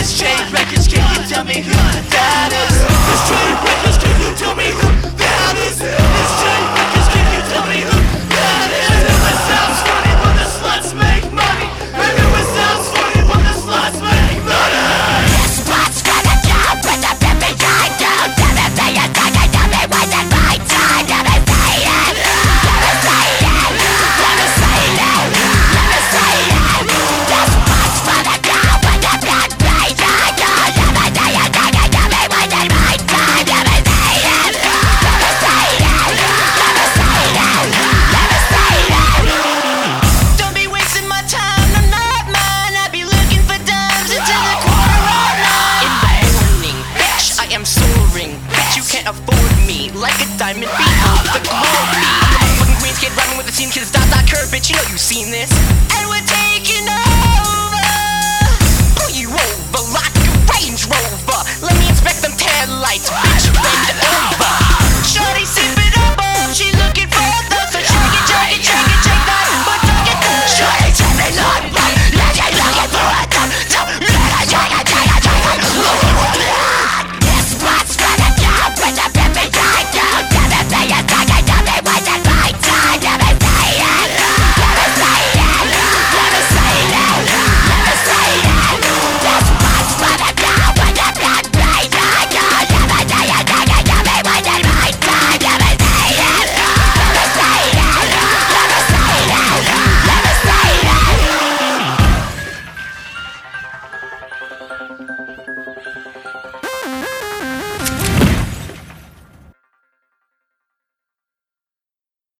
This J Records, can you tell me who that is? This J Records, can you tell me who that is? This J Records, can you tell me who that is? I know it sounds funny, but the sluts make money. I know it sounds funny, but the sluts make money. This what's gonna do with the pimpin' I do. Tell me say it, tell me when it's my time. Let me say it, let me say it, let me say it, let me say it. This what's gonna do with the pimpin' I do. Tell me say it, tell me when it's my time. Let me say it, let me say it, let me say it, let me say it. Don't be wasting my time, I'm not mine. I be looking for dimes until the quarter of nine. In the morning, bitch, I am soaring. Bitch, you can't afford me. Like a diamond beetle, the glory. I'm the motherfucking Queen's kid, rhyming with the team kids. Dot, dot, curve, bitch, you know you've seen this. And we're